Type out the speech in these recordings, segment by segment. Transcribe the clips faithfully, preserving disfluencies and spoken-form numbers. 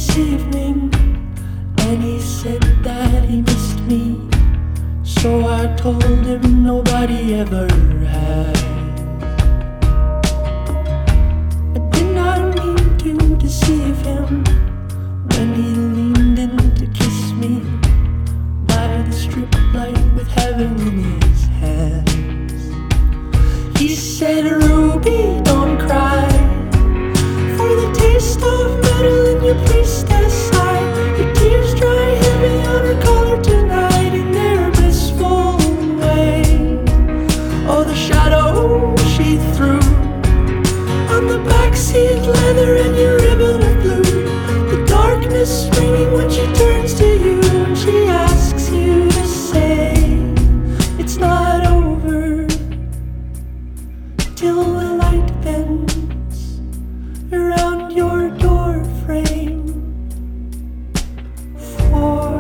this evening, and he said that he missed me. So I told him nobody ever had. I did not mean to deceive him when he leaned in to kiss me by the strip light with heaven in his hands. He said, "Ruby, don't cry, for the taste of metal in your priestess eye. Your tears dry heavy on her collar tonight in their blissful way. Oh, the shadow she threw on the backseat leather and your ribbon of blue. The darkness screaming when she turns to you and she asks you to say it's not over till the light bends around your door frame. For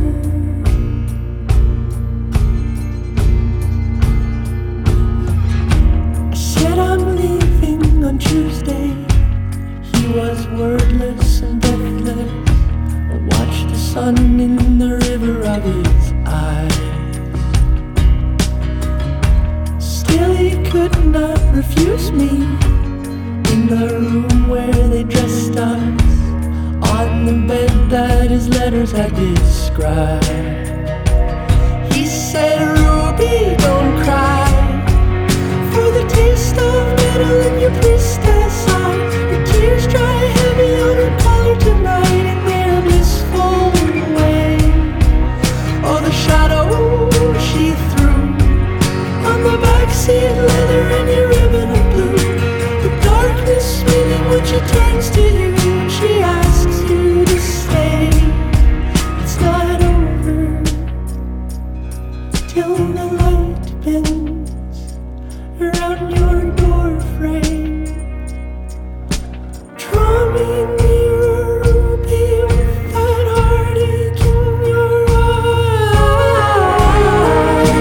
I said I'm leaving on Tuesday. He was wordless and breathless. I watched the sun in the river of his eyes. Still he could not refuse me in the room where they dressed us, on the bed that his letters had described. He said, "Ruby, don't cry, for the taste of metal in your priestess eye. Your tears dry heavy on her collar tonight in their blissful way. Oh, the shadow she threw on the backseat leather and your ribbon of blue. The darkness meaning when she turns to you and she asks you to stay. It's not over till the light bends around your door frame. Draw me nearer, Ruby, with that heartache in your eyes."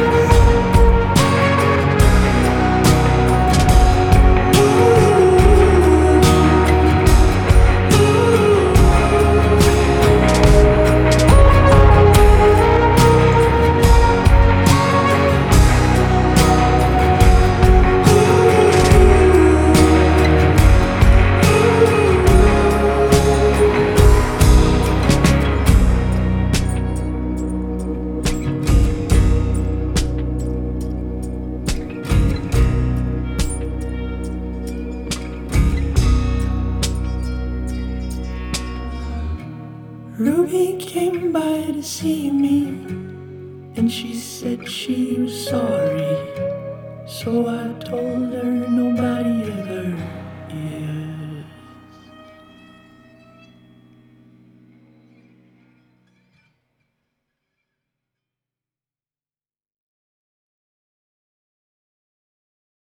Ruby came by to see me, and she said she was sorry. So I told her nobody ever